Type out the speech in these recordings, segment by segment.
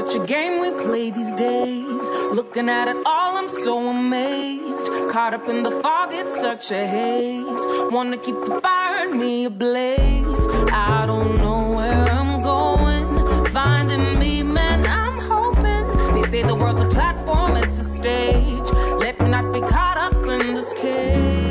such a game we play these days. Looking at it all, I'm so amazed. Caught up in the fog, it's such a haze. Wanna keep the fire in me ablaze. I don't know where I'm going. Finding me, man, I'm hoping. They say the world's a platform, it's a stage. Let me not be caught up in this cage.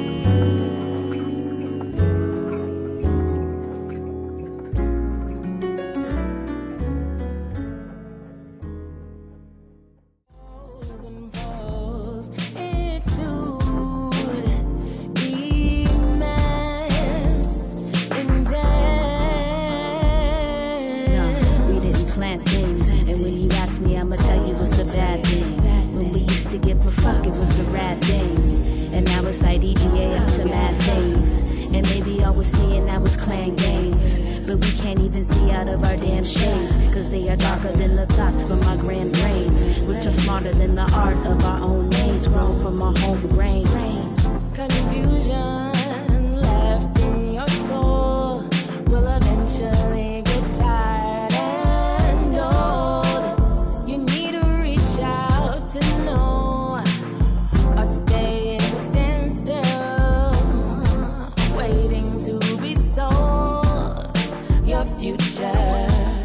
Bad thing. When we used to give a fuck, it was a rad thing. And now it's like EGAF to mad things. And maybe all we're seeing now is clan games. But we can't even see out of our damn shades. Cause they are darker than the thoughts from our grand brains. Which are smarter than the art of our own names. Grown from our home brain. Confusion left in your soul will eventually get tired and old. You need to reach out to know, or stay in the standstill, waiting to be sold. Your future.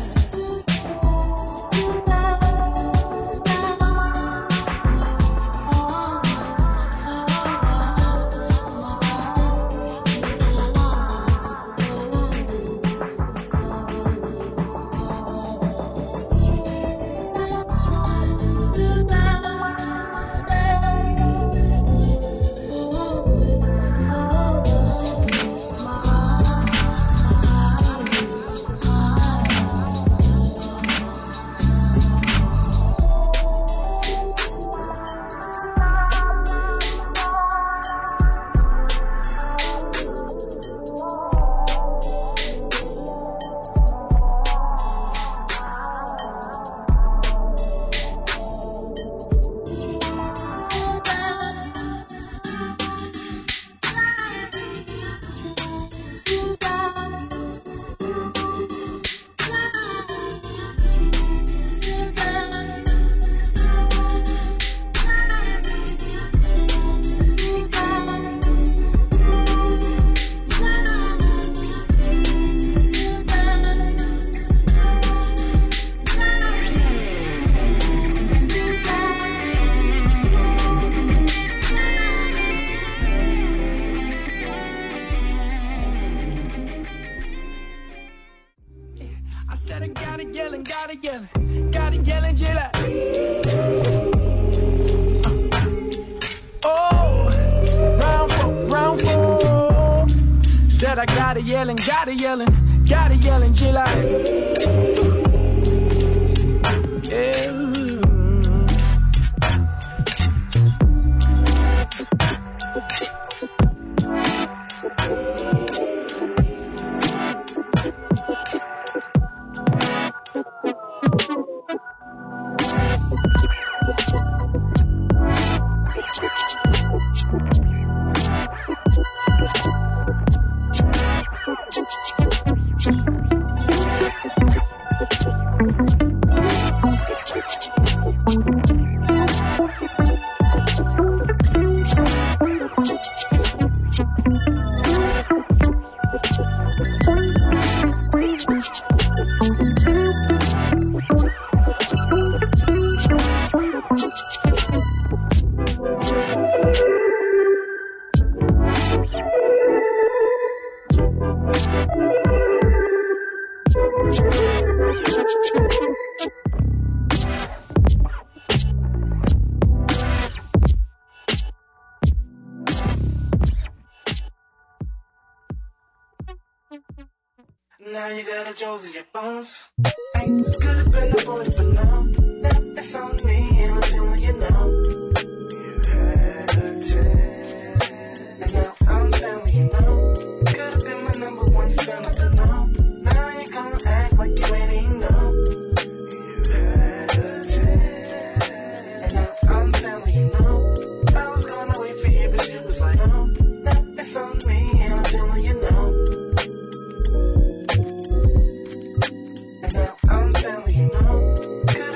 Gotta yelling, chill out. Yeah. Now you got a Jones in your bones. This could have been avoided, but no. Now it's on me, and I'm telling you no. You had a chance, and now I'm telling you no. Could have been my number one son, but no. Now you gonna act like you ain't even know. You had a chance, and now I'm telling you no. I was gonna wait for you, but you was like no. Now it's on me, and I'm telling you no. I'm telling you no. Could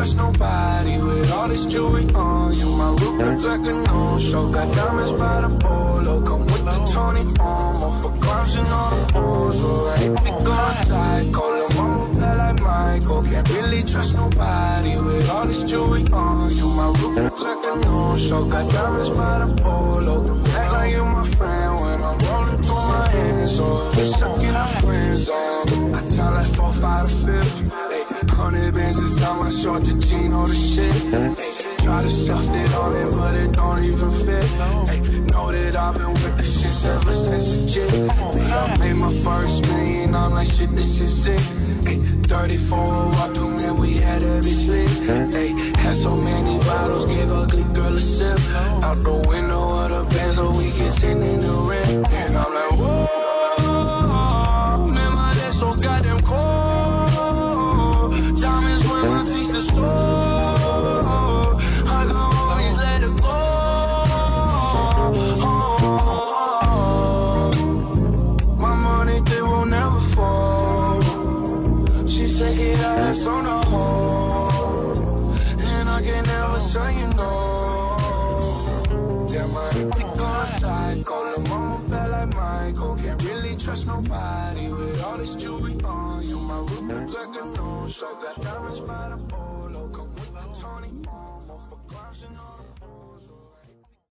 trust nobody with all this jewelry on you. My roof look like a no-show. Got diamonds by the polo. Come with the Tony Homo for crimes and all the balls. Alright, we go psycho. Lil' mama bad like Michael. Can't really trust nobody with all this jewelry on you. My roof look like a no-show. Got diamonds by the polo. Act like you my friend when I'm rolling through my hands. So you stuck in a friend zone. I tell like 4, 5 to 5. 100 bands inside my short to jean, all the shit. Ay, try to stuff it on it, but it don't even fit. Ay, know that I've been with the shits ever since a jit. I made my first million, I'm like, shit, this is it. Ay, 34 walk through, man, we had every slip. Ay, had so many bottles, gave ugly girl a sip. Out the window of the Benz, so we get sitting in the rent. And I'm like, whoa, man, my head so goddamn cold. Diamonds when I teach the soul. I can always let it go. My money, they will never fall. She said it ass on the whole, and I can never tell you no. Damn, I hate to go outside. Call the mama bad like Michael. Can't really trust nobody with all this jewelry on you. My roof look like a no-show. Got diamonds by the pole.